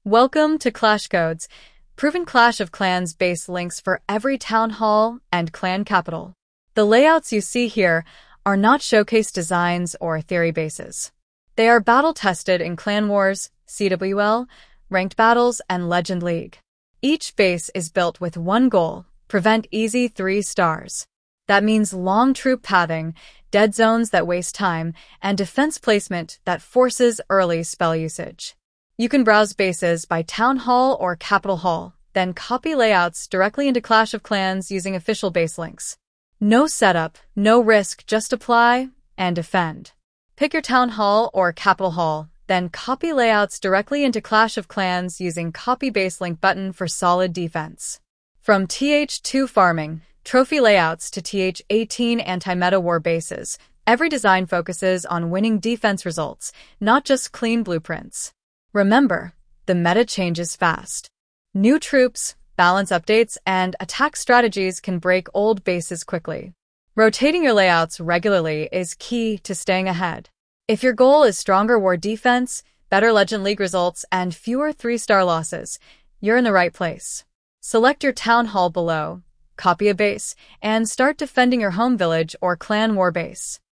Welcome to Clash Codes, proven Clash of Clans base links for every town hall and clan capital. The layouts you see here are not showcase designs or theory bases. They are battle-tested in Clan Wars, CWL, Ranked Battles, and Legend League. Each base is built with one goal: prevent easy 3 stars. That means long troop pathing, dead zones that waste time, and defense placement that forces early spell usage. You can browse bases by Town Hall or Capital Hall, then copy layouts directly into Clash of Clans using official base links. No setup, no risk, just apply and defend. Pick your Town Hall or Capital Hall, then copy layouts directly into Clash of Clans using Copy Base Link button for solid defense. From TH2 farming, trophy layouts to TH18 anti-meta war bases, every design focuses on winning defense results, not just clean blueprints. Remember, the meta changes fast. New troops, balance updates, and attack strategies can break old bases quickly. Rotating your layouts regularly is key to staying ahead. If your goal is stronger war defense, better Legend League results, and fewer 3-star losses, you're in the right place. Select your town hall below, copy a base, and start defending your home village or clan war base.